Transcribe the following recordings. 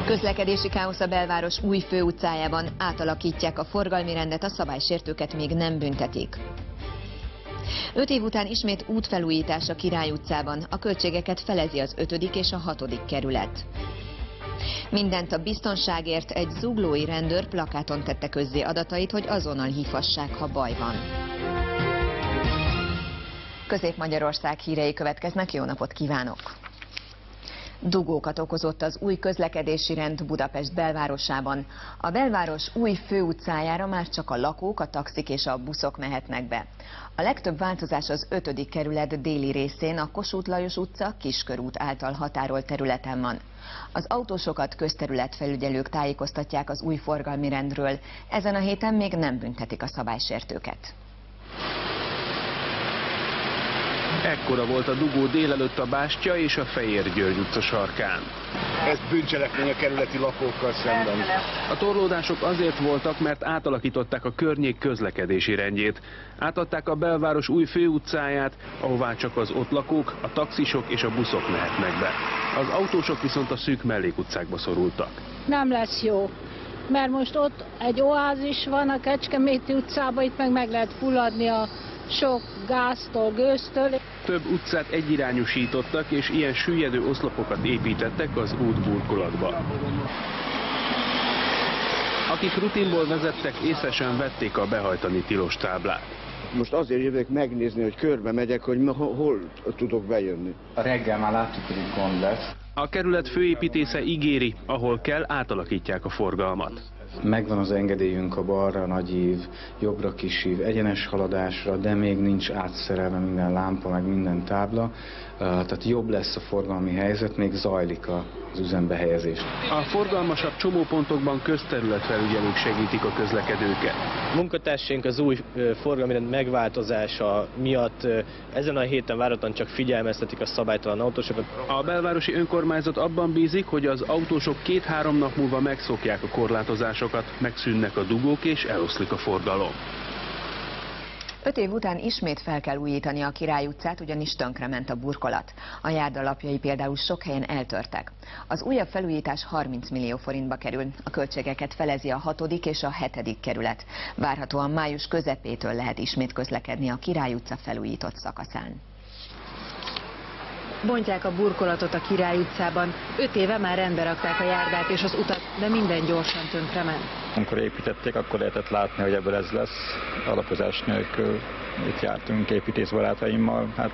Közlekedési káosz a belváros új főutcájában, átalakítják a forgalmi rendet, a szabálysértőket még nem büntetik. 5 év után ismét útfelújítás a Király utcában, a költségeket felezi az 5. és a 6. kerület. Mindent a biztonságért, egy zuglói rendőr plakáton tette közzé adatait, hogy azonnal hívhassák, ha baj van. Közép-Magyarország hírei következnek, jó napot kívánok! Dugókat okozott az új közlekedési rend Budapest belvárosában. A belváros új főutcájára már csak a lakók, a taxik és a buszok mehetnek be. A legtöbb változás az 5. kerület déli részén, a Kossuth Lajos utca Kiskörút által határolt területen van. Az autósokat közterületfelügyelők tájékoztatják az új forgalmi rendről. Ezen a héten még nem büntetik a szabálysértőket. Ekkora volt a dugó délelőtt a Bástya és a Fejér György utca sarkán. Ez bűncselekmény a kerületi lakókkal szemben. A torlódások azért voltak, mert átalakították a környék közlekedési rendjét. Átadták a belváros új főutcáját, ahová csak az ott lakók, a taxisok és a buszok mehetnek be. Az autósok viszont a szűk mellékutcákba szorultak. Nem lesz jó, mert most ott egy oázis van a Kecskeméti utcában, itt meg lehet fulladni a sok gáztól, gőztől. Több utcát egyirányúsítottak, és ilyen süllyedő oszlopokat építettek az útburkolatba. Akik rutinból vezettek, észre sem vették a behajtani tilos táblát. Most azért jövök megnézni, hogy körbe megyek, hogy hol tudok bejönni. A reggel már láttuk, hogy itt gond lesz. A kerület főépítésze ígéri, ahol kell, átalakítják a forgalmat. Megvan az engedélyünk a balra nagy ív, jobbra kis ív, egyenes haladásra, de még nincs átszerelve minden lámpa, meg minden tábla. Tehát jobb lesz a forgalmi helyzet, még zajlik az üzembe helyezés. A forgalmasabb csomópontokban közterületfelügyelők segítik a közlekedőket. Munkatársaink az új forgalmi rend megváltozása miatt ezen a héten várhatóan csak figyelmeztetik a szabálytalan autósokat. A belvárosi önkormányzat abban bízik, hogy az autósok 2-3 nap múlva megszokják a korlátozásokat, megszűnnek a dugók és eloszlik a forgalom. 5 év után ismét fel kell újítani a Király utcát, ugyanis tönkrement a burkolat. A járdalapjai például sok helyen eltörtek. Az újabb felújítás 30 millió forintba kerül. A költségeket felezi a 6. és a 7. kerület. Várhatóan május közepétől lehet ismét közlekedni a Király utca felújított szakaszán. Bontják a burkolatot a Király utcában. 5 éve már rendbe rakták a járdát és az utat, de minden gyorsan tönkrement. Amikor építették, akkor lehetett látni, hogy ebből ez lesz. Alapozás nélkül itt jártunk építészbarátaimmal, hát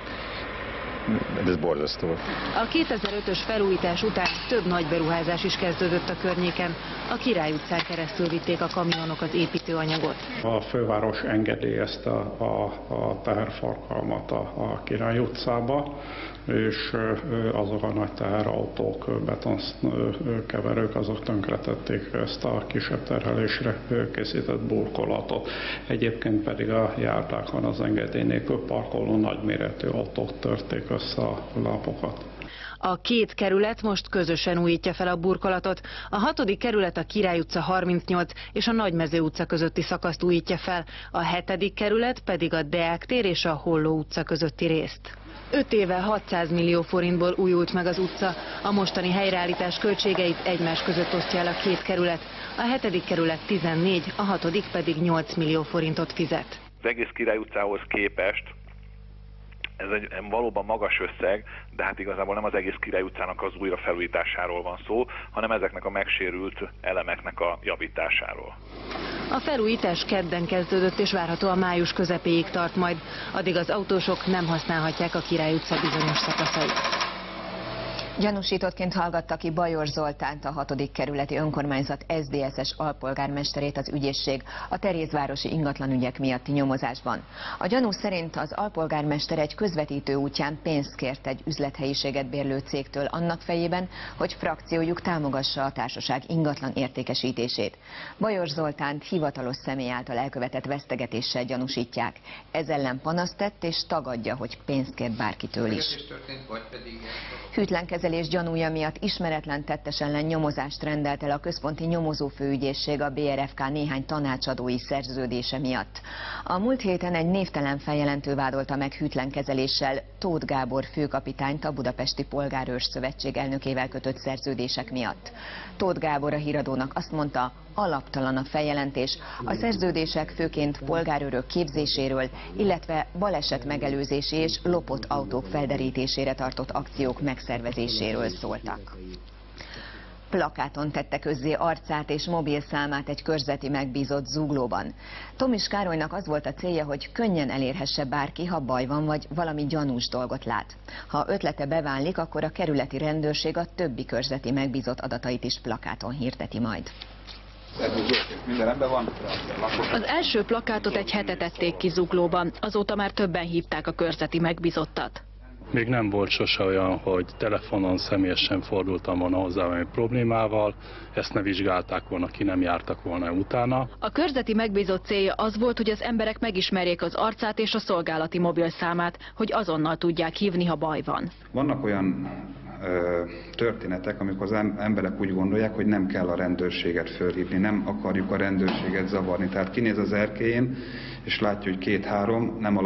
ez borzasztó. A 2005-ös felújítás után több nagy beruházás is kezdődött a környéken. A Király utcán keresztül vitték a kamionok az építőanyagot. A főváros engedélyezte a teherforgalmat a Király utcába, és azok a nagy teherautók, betonkeverők, azok tönkretették ezt a kisebb terhelésre készített burkolatot. Egyébként pedig a járdákon az engedély nélkül parkoló nagyméretű autók törték össze a lápokat. A 2 kerület most közösen újítja fel a burkolatot. A 6. kerület a Király utca 38 és a Nagymező utca közötti szakaszt újítja fel, a 7. kerület pedig a Deák tér és a Holló utca közötti részt. 5 éve 600 millió forintból újult meg az utca. A mostani helyreállítás költségeit egymás között osztja el a 2 kerület. A 7. kerület 14, a 6. pedig 8 millió forintot fizet. Az egész Király utcához képest ez egy valóban magas összeg, de hát igazából nem az egész Király utcának az újrafelújításáról van szó, hanem ezeknek a megsérült elemeknek a javításáról. A felújítás kedden kezdődött és várhatóan május közepéig tart majd. Addig az autósok nem használhatják a Király utca bizonyos szakaszait. Gyanúsítottként hallgatta ki Bajor Zoltánt, a 6. kerületi önkormányzat SZDSZ-es alpolgármesterét az ügyészség a Terézvárosi ingatlanügyek miatti nyomozásban. A gyanú szerint az alpolgármester egy közvetítő útján pénzt kért egy üzlethelyiséget bérlő cégtől annak fejében, hogy frakciójuk támogassa a társaság ingatlan értékesítését. Bajor Zoltánt hivatalos személy által elkövetett vesztegetéssel gyanúsítják. Ez ellen panaszt tett és tagadja, hogy pénzt kért bárkitől is. Hűtlenkezés megközelés gyanúja miatt ismeretlen tettes ellen nyomozást rendelt el a Központi Nyomozófőügyészség a BRFK néhány tanácsadói szerződése miatt. A múlt héten egy névtelen feljelentő vádolta meg hűtlen kezeléssel Tóth Gábor főkapitányt a Budapesti Polgárőrs Szövetség elnökével kötött szerződések miatt. Tóth Gábor a Híradónak azt mondta, alaptalan a feljelentés, a szerződések főként polgárőrök képzéséről, illetve baleset megelőzési és lopott autók felderítésére tartott akciók megszervezéséről szóltak. Plakáton tette közzé arcát és mobilszámát egy körzeti megbízott Zuglóban. Tomis Károlynak az volt a célja, hogy könnyen elérhesse bárki, ha baj van vagy valami gyanús dolgot lát. Ha ötlete beválik, akkor a kerületi rendőrség a többi körzeti megbízott adatait is plakáton hirdeti majd. Minden rendben van? Az első plakátot egy hete tették ki Zuglóban, azóta már többen hívták a körzeti megbízottat. Még nem volt sose olyan, hogy telefonon személyesen fordultam volna hozzá valami problémával, ezt ne vizsgálták volna ki, nem jártak volna utána. A körzeti megbízott célja az volt, hogy az emberek megismerjék az arcát és a szolgálati mobilszámát, hogy azonnal tudják hívni, ha baj van. Vannak olyan történetek, amikor az emberek úgy gondolják, hogy nem kell a rendőrséget fölhívni, nem akarjuk a rendőrséget zavarni. Tehát kinéz az erkélyén, és látja, hogy 2-3 nem a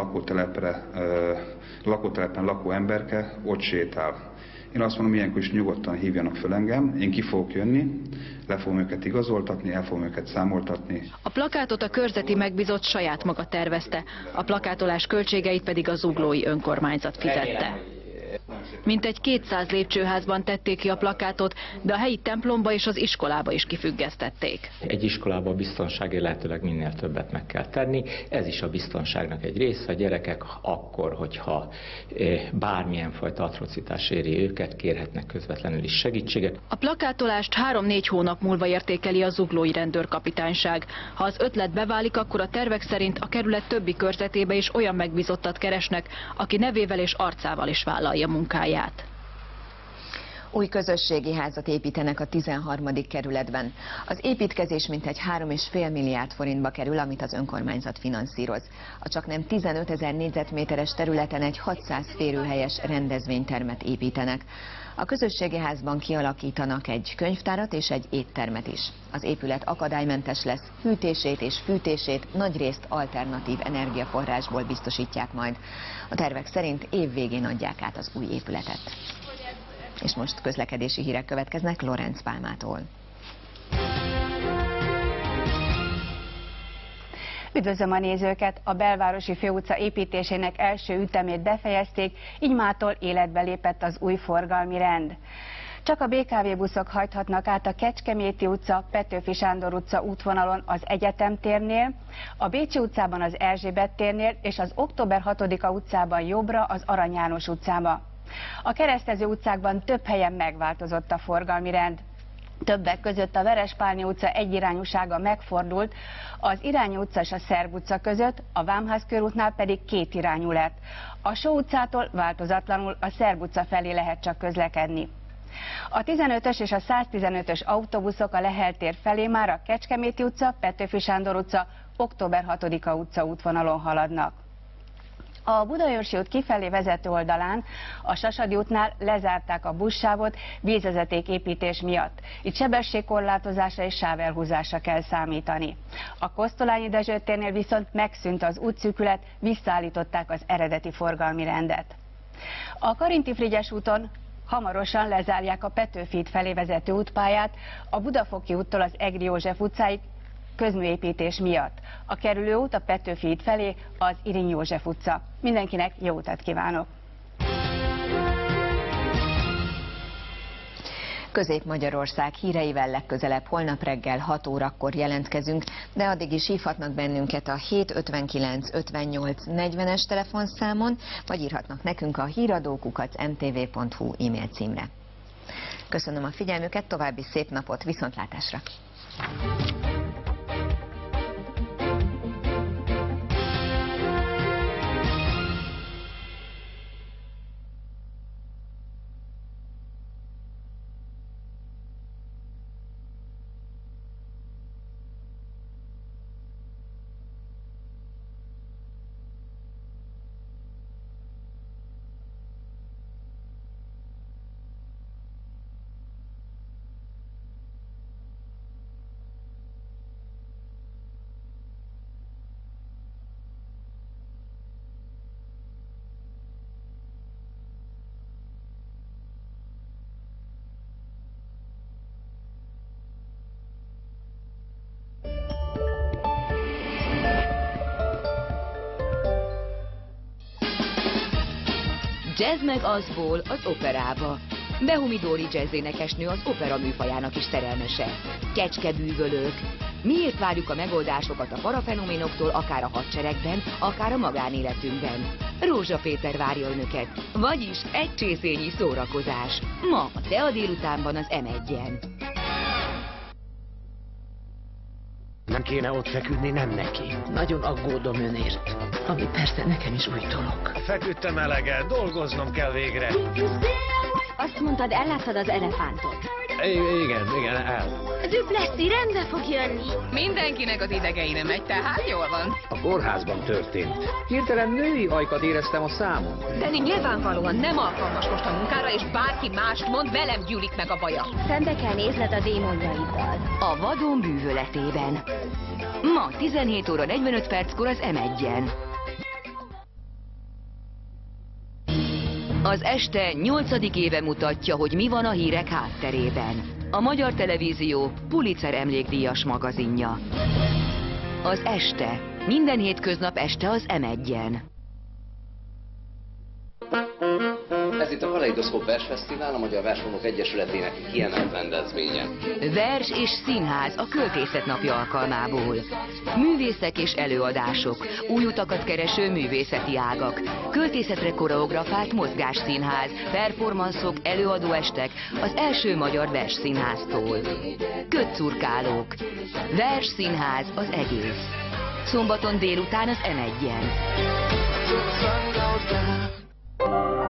lakótelepen lakó emberke ott sétál. Én azt mondom, ilyenkor is nyugodtan hívjanak föl engem, én ki fogok jönni, le fogom őket igazoltatni, el fogom őket számoltatni. A plakátot a körzeti megbízott saját maga tervezte, a plakátolás költségeit pedig a zuglói önkormányzat fizette. Mintegy 200 lépcsőházban tették ki a plakátot, de a helyi templomba és az iskolába is kifüggesztették. Egy iskolában biztonságért lehetőleg minél többet meg kell tenni. Ez is a biztonságnak egy része. A gyerekek akkor, hogyha bármilyen fajta atrocitás éri őket, kérhetnek közvetlenül is segítséget. A plakátolást 3-4 hónap múlva értékeli a zuglói rendőrkapitányság. Ha az ötlet beválik, akkor a tervek szerint a kerület többi körzetébe is olyan megbízottat keresnek, aki nevével és arcával is vállalja munkáját. Új közösségi házat építenek a 13. kerületben. Az építkezés mintegy 3,5 milliárd forintba kerül, amit az önkormányzat finanszíroz. A csaknem 15 000 négyzetméteres területen egy 600 férőhelyes rendezvénytermet építenek. A közösségi házban kialakítanak egy könyvtárat és egy éttermet is. Az épület akadálymentes lesz, hűtését és fűtését nagyrészt alternatív energiaforrásból biztosítják majd. A tervek szerint év végén adják át az új épületet. És most közlekedési hírek következnek Lorenz Pálmától. Üdvözlöm a nézőket! A Belvárosi Főutca építésének első ütemét befejezték, így mától életbe lépett az új forgalmi rend. Csak a BKV buszok hajthatnak át a Kecskeméti utca, Petőfi Sándor utca útvonalon az Egyetem térnél, a Bécsi utcában az Erzsébet térnél és az Október 6-a utcában jobbra az Arany János utcába. A keresztező utcákban több helyen megváltozott a forgalmi rend. Többek között a Verespálni utca egyirányúsága megfordult, az Irányi utca és a Szerb utca között, a Vámház körútnál pedig kétirányú lett. A Só utcától változatlanul a Szerb utca felé lehet csak közlekedni. A 15-ös és a 115-ös autóbuszok a Lehel tér felé már a Kecskeméti utca, Petőfi Sándor utca, Október 6-a utca útvonalon haladnak. A Budaörsi út kifelé vezető oldalán, a Sasadi útnál lezárták a buszsávot vízvezeték építés miatt. Itt sebességkorlátozásra és sávelhúzásra kell számítani. A Kosztolányi Dezső térnél viszont megszűnt az útszűkület, visszaállították az eredeti forgalmi rendet. A Karinti-Frigyes úton hamarosan lezárják a Petőfi híd felé vezető útpályát, a Budafoki úttól az Egri József utcáig közműépítés miatt. A kerülőút a Petőfi híd felé az Irinyi József utca. Mindenkinek jó utat kívánok! Közép-Magyarország híreivel legközelebb holnap reggel 6 órakor jelentkezünk, de addig is hívhatnak bennünket a 759 58 40-es telefonszámon, vagy írhatnak nekünk a híradó@mtv.hu e-mail címre. Köszönöm a figyelmüket, további szép napot, viszontlátásra! Jazz meg azból az operába. Behumi Dóri jazzénekesnő az opera műfajának is szerelmese. Kecskebűvölők. Miért várjuk a megoldásokat a parafenoménoktól, akár a hadseregben, akár a magánéletünkben? Rózsa Péter várja önöket, vagyis egy csészényi szórakozás. Ma a Tea délutánban az M1-en. Nem kéne ott feküdni, nem neki. Nagyon aggódom önért, ami persze nekem is új dolog. Feküdtem eleget, dolgoznom kell végre. Azt mondtad, elláttad az elefántot. Igen, el. Duplessis rendbe fog jönni. Mindenkinek az idegeire megy, tehát jól van. A kórházban történt. Hirtelen női ajkat éreztem a számon. Danny nyilvánvalóan nem alkalmas most a munkára, és bárki mást mond, velem gyűlik meg a baja. Szembe kell nézned a démonjaiddal. A vadon bűvöletében. Ma 17 óra 45 perckor az M1-en. Az este 8. éve mutatja, hogy mi van a hírek hátterében. A Magyar Televízió Pulitzer emlékdíjas magazinja. Az este. Minden hétköznap este az M1-en. Ez itt a Kaleidoszkóp Versfesztivál, a Magyar Versmondók Egyesületének kiemelt rendezvénye. Vers és színház a Költészet Napja alkalmából. Művészek és előadások, új utakat kereső művészeti ágak, költészetre koreografált mozgásszínház, performanszok, előadóestek az első magyar versszínháztól. Kötszurkálók. Versszínház az egész. Szombaton délután az M1-en.